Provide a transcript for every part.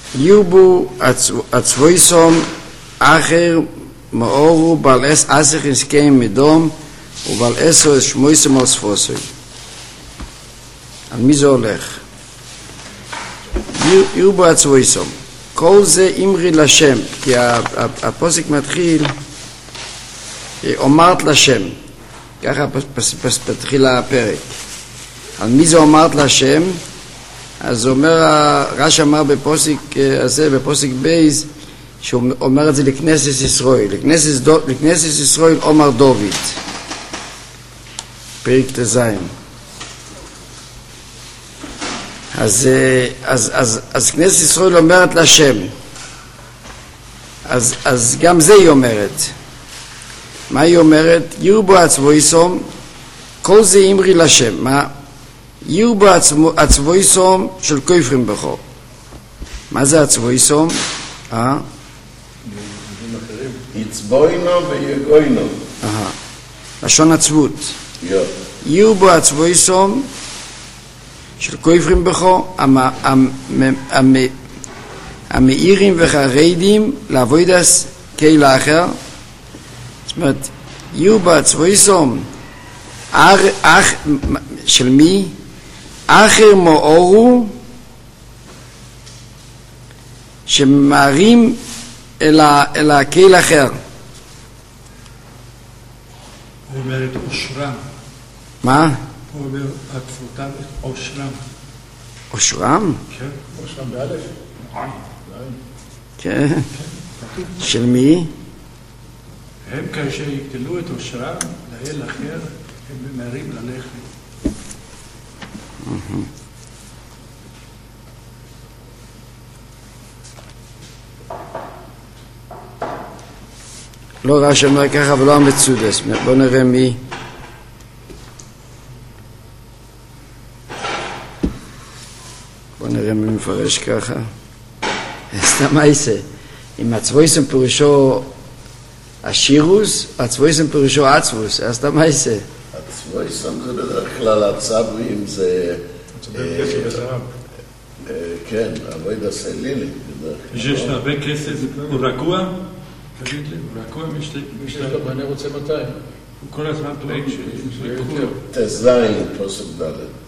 ירבו הצבויסום אחר מאורו בעל אסך עסקי מדום ובעל עשר שמויסם על ספוסוי. על מי זה הולך? ירבו הצבויסום. כל זה אמרי לשם, כי הפוסק מתחיל אומרת לשם, ככה מתחיל הפרק. על מי זה אומרת לשם? אז אומר, רש"י אמר בפוסק הזה, בפוסק בייז, שהוא אומר את זה לכנסת ישראל, לכנסת ישראל אומר דוד, פרק תזיים. אז כנסת ישראל אומרת לשם, אז גם זה היא אומרת. מה היא אומרת? ירבו הצבויסום, כל זה אמרי לשם. מה? ירבו הצבויסום של כופרים בכו. מה זה הצבויסום? יצבוינו ויגוינו. לשון עצבות. ירבו הצבויסום של כופרים בכו, המאירים וחרדים לעבודס קהיל אחר. זאת אומרת, ירבו הצבויסום של מי? אחר מאורו שמארים אל הקהיל אחר. הוא אומר את אושרם. מה? הוא אומר עטפותם את אושרם. אושרם? כן, אושרם באלף. כן. של מי? הם כאשר יגדלו את אושרם לאל אחר, הם ממהרים ללכת. לא רש"י אומר ככה ולא המצודס. בוא נראה מי. בוא נראה מי מפרש ככה. סתם מה יעשה? אם הצבויסם פירושו השירוס, הצבויסם פירושו עצבוס, אז סתם מה יעשה? הצבויסם זה בדרך כלל הצברים, זה... כן, עבוד הסלילי. יש הרבה כסף, הוא רגוע? תגיד לי, הוא רגוע משתלב. אני רוצה 200. הוא כל הזמן דואג שיקחו לו. תזין, פוסק ד'.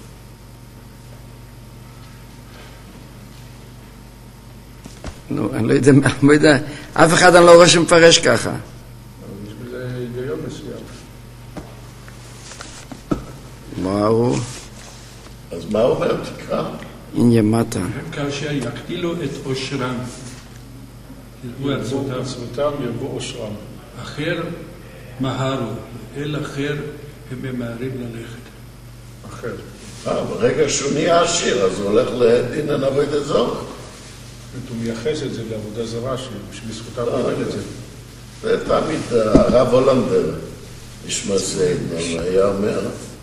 נו, אני לא יודע, אף אחד אני לא רואה שמפרש ככה. יש בזה היגיון מסוים. מה הוא? אז מה הוא אומר? תקרא. אין ימטה. הם כאשר יקטילו את אושרם, ירבו עצמותם, ירבו אושרם. אחר מהרו, אל אחר הם ממהרים ללכת. אחר. ברגע שהוא נהיה עשיר, אז הוא הולך לדין עבוד הזור. הוא מייחס את זה לעבודה זרה, שבזכותה הוא קיבל את זה. זה תמיד הרב הולנדר, נשמע זה, היה אומר,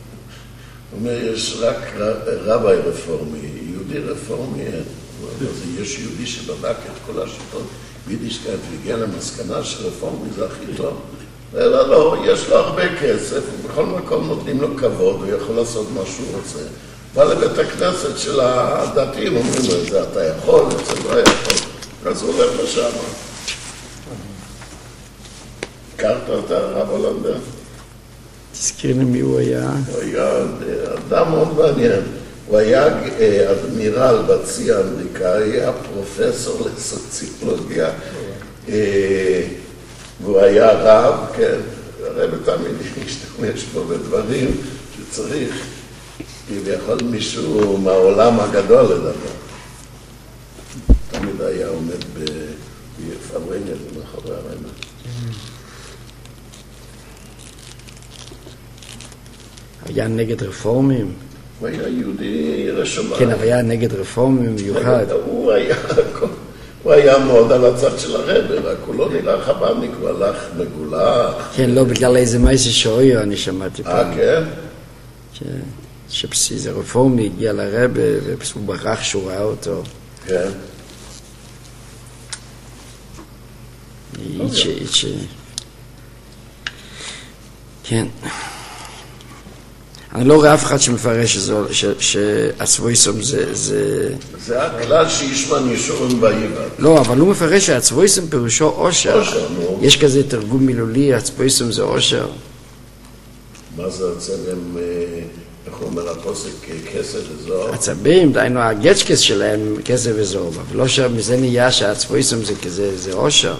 יש רק רבי רפורמי, יהודי רפורמי, יש יהודי שבדק את כל השיטות ביידישקייט והגיע למסקנה שרפורמי זה הכי טוב. אלא לא, יש לו הרבה כסף, ובכל מקום נותנים לו כבוד, הוא יכול לעשות מה שהוא רוצה. בא לבית הכנסת של הדתיים, אומרים לו, זה אתה יכול, זה לא יכול. אז הוא הולך לשם. הכרת את הרב הולנדר? תזכיר לי מי הוא היה. הוא היה אדם מאוד מעניין. הוא היה אדמירל בצי האמריקאי, היה פרופסור לסוציולוגיה, והוא היה רב, כן. הרב תמיד השתמש פה בדברים שצריך. כביכול מישהו מהעולם הגדול לדבר. תמיד היה עומד בפברנגל מאחורי הרמ"א. היה נגד רפורמים? הוא היה יהודי רשומה. כן, אבל היה נגד רפורמים מיוחד. הוא היה מאוד על הצד של הרב, רק הוא לא נראה חב"דניק, הוא הלך מגולח. כן, לא בגלל איזה מייסי שאויו, אני שמעתי פעם. כן? כן. שאיזה רפורמי הגיע לרבה והוא ברח שהוא ראה אותו. כן. איצ'ה. כן. אני לא רואה אף אחד שמפרש שהצבויסום זה... זה הכלל שישמן ישורים באיבד. לא, אבל הוא מפרש שהצבויסום פירושו עושר. עושר, נו. יש כזה תרגום מילולי, הצבויסום זה עושר. מה זה הצלם, איך הוא אומר הפוסק, כסף וזוהר? הצבים, דיינו הגצ'קס שלהם כסף וזוהר, אבל לא שמזה נהיה שהצבויסום זה כזה, זה עושר.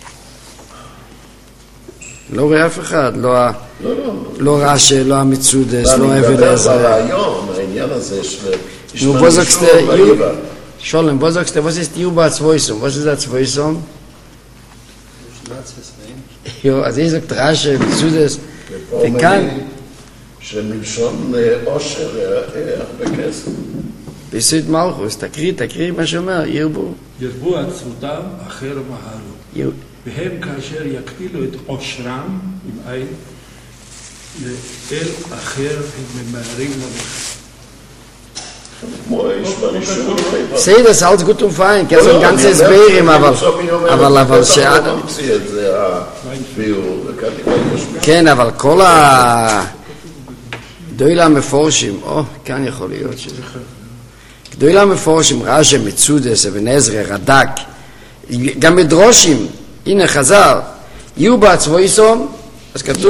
לא רואה אף אחד, לא רש"י, לא המצודס, לא אבן עזרא. ברעיון, העניין הזה של נו, בוזוקסטה, שולם, בוזוקסטה, was ist Juba Zweisom? Was ist das Zweisom? Jo, also ich sage רש"י, מצודס, וכאן... שמלשון עושר, הרבה כסף. ביסוד מלכוס, תקריא מה שאומר, ירבו. ירבו עצמותם, אחר מהרו. והם כאשר יקפילו את עושרם, עם עין, לאל אחר הם ממהרים ללכת. Seht das alles gut und fein, kein so ein ganzes Beerim, אבל כן, אבל כל גדולי המפורשים, כאן יכול להיות שזה גדולי המפורשים, רש"י, מצודס, אבן עזרא, רד"ק, גם מדרושים, הנה חזר, יהיו בעצבויסום, אז כתוב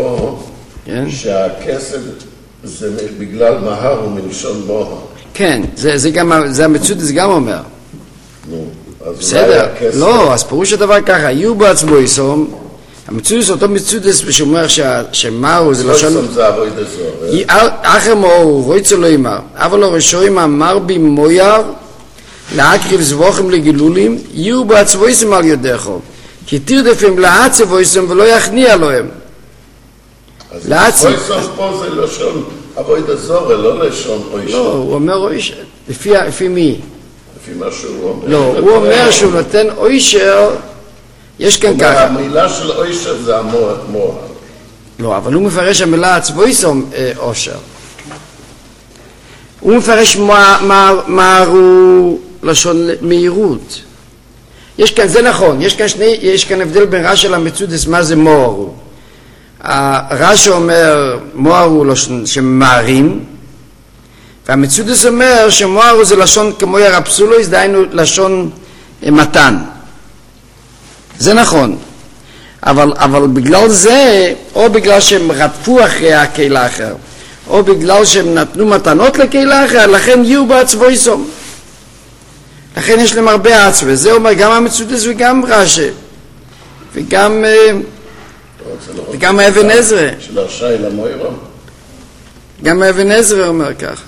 שהכסף זה בגלל מהר ומלשון מוהר. כן, זה המצודס גם אומר. בסדר, לא, אז פירוש הדבר ככה, יהיו בעצבויסום, המצודס אותו מצודס שאומר שמהו זה לשון... אחר מאור, רויצו לא אמר, אבל לא רשועים אמר בי מויר, להקריב זבוכם לגילולים, יהיו בעצבויסם על יודכו, כי תרדפים לעצבויסם ולא יכניע להם. אז עצבויסם פה זה לשון אבוידה זורה, לא לשון אוישר. לא, הוא אומר אוישר, לפי מי? לפי מה שהוא אומר. לא, הוא אומר שהוא נותן אוישר, יש כאן ככה. המילה של אוישר זה המוהר. לא, אבל הוא מפרש המילה עצבויסם אושר. הוא מפרש מהרו לשון מהירות. יש כאן, זה נכון, יש כאן הבדל בין רש"י למצודס מה זה מוהר. רש"י אומר מוהר הוא לשון שממהרים, והמצודס אומר שמוהר זה לשון כמו ירפסולויס, דהיינו לשון מתן. זה נכון, אבל בגלל זה, או בגלל שהם רדפו אחרי הקהילה אחר, או בגלל שהם נתנו מתנות לקהילה אחר, לכן יהיו בעצבויסום. לכן יש להם הרבה עצב, וזה אומר גם המצודס וגם רש"י, וגם אבן עזרא. של הרשאי למוירו? גם אבן עזרא אומר כך.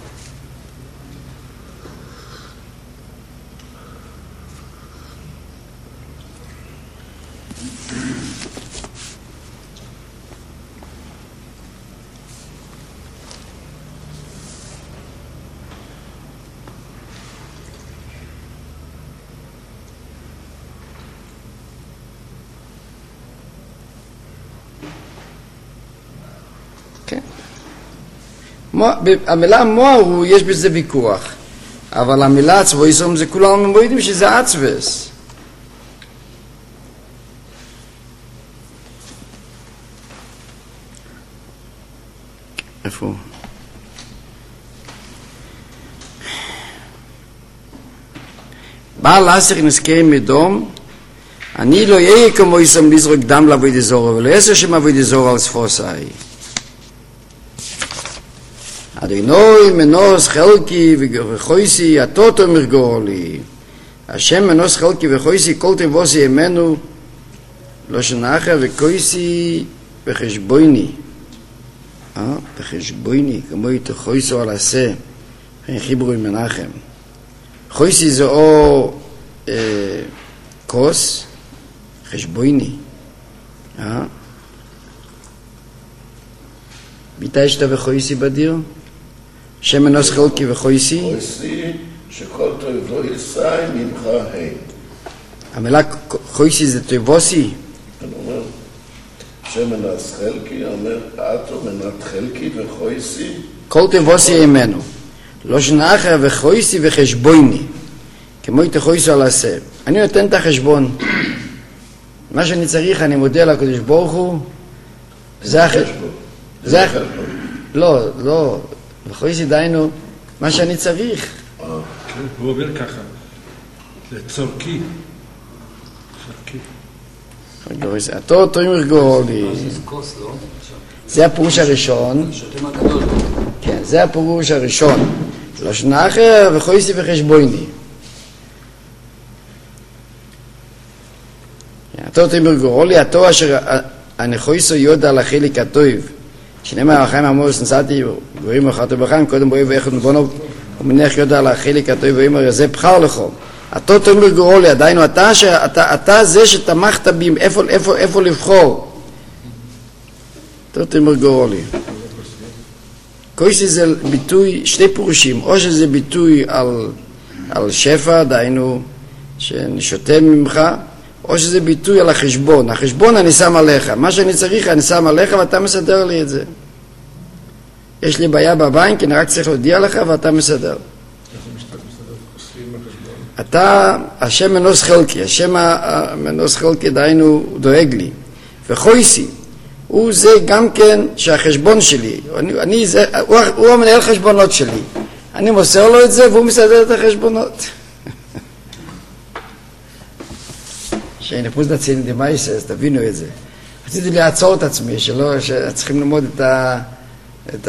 המילה מוהר יש בזה ויכוח, אבל המילה עצבויסום זה כולם מוידים שזה עצבס. איפה? בעל עשר נזכרים מדום, אני לא יהיה כמו יסם לזרוק דם לעבוד זורע, ולא יעשה שם עבוד זורע על ספוסי. אדינוי מנוס חלקי וחויסי הטוטו מרגור לי. השם מנוס חלקי וחויסי כל תבוסי ימנו לא שנחה וקויסי בחשבויני. בחשבויני, כמו איתו חויסו על עשה. חיברו עם מנחם. חויסי זה או כוס, חשבויני. ביתה אשתה וחויסי בדיר? שם מנוס חלקי וחויסי? חויסי שכל תויבו יסי ממך הם. המילה חויסי זה תויבוסי? אני אומר, שם מנוס חלקי, אומר, אתו מנת חלקי וחויסי? כל תויבוסי ימנו. לא שנחה וחויסי וחשבויני. כמו איתו חויסו על עשה. אני נותן את החשבון. מה שאני צריך, אני מודה לקדוש ברוך הוא. זה החשבון. לא, בחויסי דיינו, מה שאני צריך. הוא אומר ככה, זה צורכי. התור תוימר גורלי. זה הפירוש הראשון. כן, זה הפירוש הראשון. לשון אחר וחויסי וחשבויני. התור תוימר גורלי, התור אשר הנחויסו יודע על החלק הטוב. שנאמר החיים עמוס נסעתי גורים אחת ובחיים קודם בואי ואיכות נבונו ומניח יודע על החלק הטוב ואומר זה בחר לכו התור תאמר גורלי עדיינו אתה זה שתמכת בי איפה לבחור התור תאמר גורלי קויסי זה ביטוי שתי פירושים או שזה ביטוי על שפע דיינו שנשותה ממך או שזה ביטוי על החשבון. החשבון אני שם עליך. מה שאני צריך אני שם עליך ואתה מסדר לי את זה. יש לי בעיה בבנק, אני רק צריך להודיע לך ואתה מסדר. אתה, השם מנוס חלקי. השם מנוס חלקי דיינו דואג לי. וחויסי, הוא זה גם כן שהחשבון שלי. הוא המנהל חשבונות שלי. אני מוסר לו את זה והוא מסדר את החשבונות. שאני פוז נציין דמייסס, תבינו את זה. רציתי לעצור את עצמי, שצריכים ללמוד את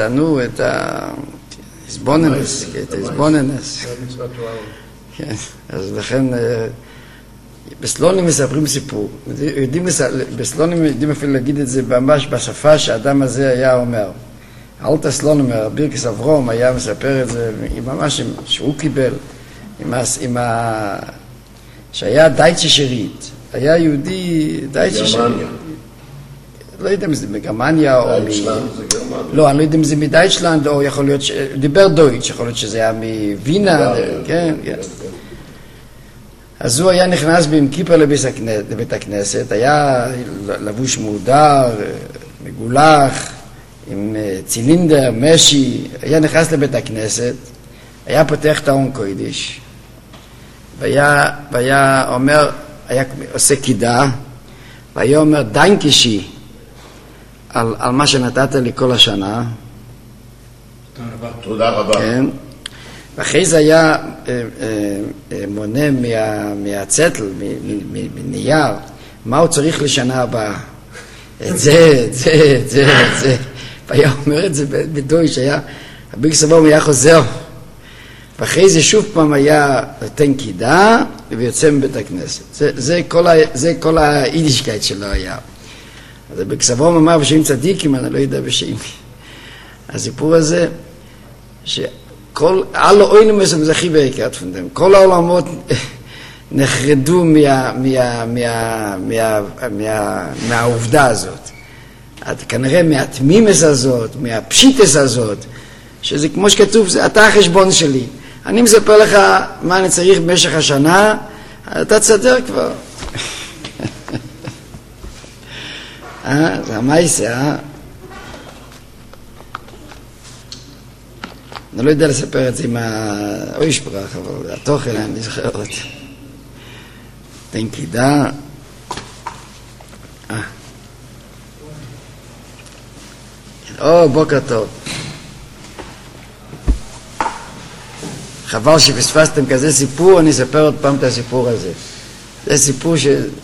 ההסבוננס, את ההסבוננס. כן, אז לכן, בסלונים מספרים סיפור. בסלונים יודעים אפילו להגיד את זה ממש בשפה שהאדם הזה היה אומר. אלתר סלונומר, בירקס אברום, היה מספר את זה, ממש שהוא קיבל, שהיה דייטשה שירית. היה יהודי דייטשה שירית. לא יודע אם זה מגרמניה או לא, אני לא יודע אם זה מדייטשלנד או יכול להיות, דיבר דויטש, יכול להיות שזה היה מווינה, כן, כן. אז הוא היה נכנס עם כיפה לבית הכנסת, היה לבוש מודר, מגולח, עם צילינדר, משי, היה נכנס לבית הכנסת, היה פותח את האון קוידיש, והיה אומר, היה עושה קידה, והיה אומר דיינקישי על מה שנתת לי כל השנה. תודה רבה. כן. ואחרי זה היה מונה מהצטל, מנייר, מה הוא צריך לשנה הבאה. את זה. והיה אומר את זה בדויש, הביג סבום היה חוזר. ואחרי זה שוב פעם היה נותן קידה ויוצא מבית הכנסת. זה כל היידישקייט שלו היה. אז הביג סבום אמר בשם צדיקים, אני לא יודע בשם. הסיפור הזה, alle oinen müssen sich hinwegert von dem. כל העולמות נחרדו מהעובדה הזאת. כנראה מהתמימס הזאת, מהפשיטס הזאת, שזה כמו שכתוב, אתה החשבון שלי. אני מספר לך מה אני צריך במשך השנה, אתה תסדר כבר. זה המייסה, אני לא יודע לספר את זה עם האוישפרח, אבל התוכן אני זוכר את זה. תן קידה. בוקר טוב. חבל שפספסתם כזה סיפור, אני אספר עוד פעם את הסיפור הזה. זה סיפור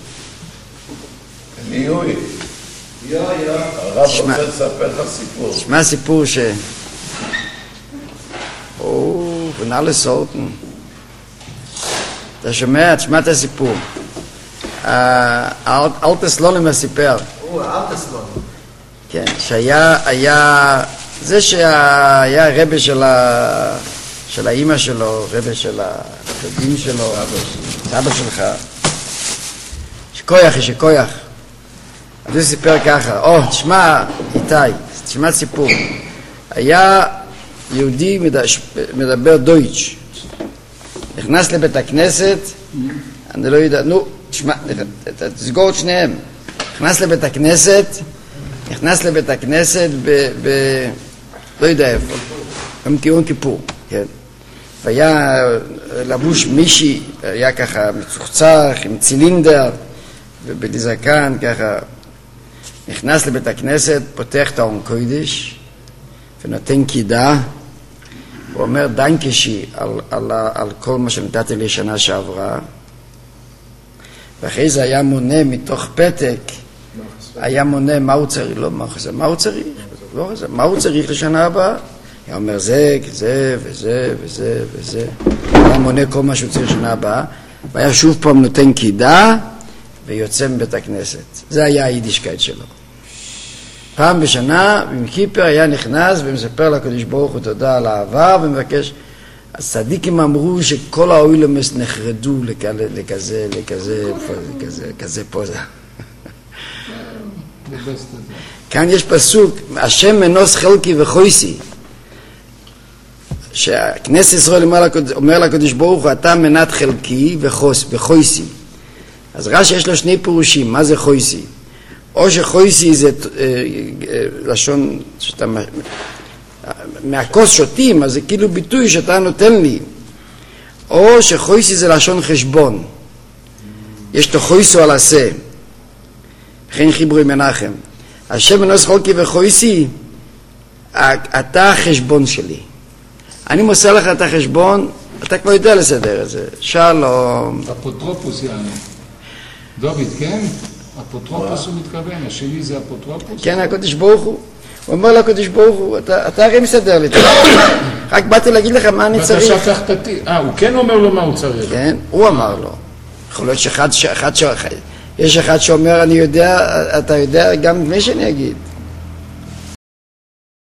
אני יואי. הרב רוצה לספר לך סיפור. תשמע סיפור ונע לסורטן. אתה שומע? תשמע את הסיפור. אלתר סלונומר סיפר. אלתר סלונומר. כן, שהיה, זה שהיה רבי של האמא שלו, רבי של החדים שלו, סבא שלך. שכויח. אז הוא סיפר ככה, תשמע איתי, תשמע סיפור. היה יהודי מדבר דויטש, נכנס לבית הכנסת, אני לא יודע, תשמע, תסגור את שניהם, נכנס לבית הכנסת לא יודע איפה, גם כיוון כיפור, כן, והיה לבוש מישי, היה ככה מצוחצח עם צילינדר ובזקן ככה, נכנס לבית הכנסת, פותח את האון קודש, ונותן קידה, הוא אומר דנקשי על כל מה שנתתי לי שנה שעברה, ואחרי זה היה מונה מתוך פתק, היה מונה מה הוא צריך, לא מה הוא צריך, מה הוא צריך לשנה הבאה. היה אומר זה וזה וזה וזה, היה מונה כל מה שהוא צריך לשנה הבאה, והיה שוב פעם נותן קידה ויוצא מבית הכנסת. זה היה היידישקייט שלו. פעם בשנה עם כיפר היה נכנס ומספר לקדוש ברוך הוא תודה על העבר ומבקש. הצדיקים אמרו שכל האוילמס נחרדו לכזה פוזה. כאן יש פסוק, השם מנוס חלקי וחויסי, שהכנסת ישראל אומר לקדוש ברוך הוא, אתה מנת חלקי וחויסי. אז רש"י יש לו שני פירושים, מה זה חויסי? או שחויסי זה לשון שאתה מהכוס שותים, אז זה כאילו ביטוי שאתה נותן לי, או שחויסי זה לשון חשבון, יש לו חויסו על עשה, וכן חיברו עם מנחם, השם מנוס חלקי וחויסי, אתה החשבון שלי, אני מוסר לך את החשבון, אתה כבר יודע לסדר את זה, שלום. אפוטרופוס יענו. דוד, כן? אפוטרופוס הוא מתכוון, השני זה אפוטרופוס? כן, הקדוש ברוך הוא. הוא אומר לקדוש ברוך הוא, אתה הרי מסדר לי, רק באתי להגיד לך מה אני צריך. ואתה שכחת, הוא כן אומר לו מה הוא צריך. כן, הוא אמר לו. יכול להיות יש אחד שאומר, אני יודע, אתה יודע גם לפני שאני אגיד.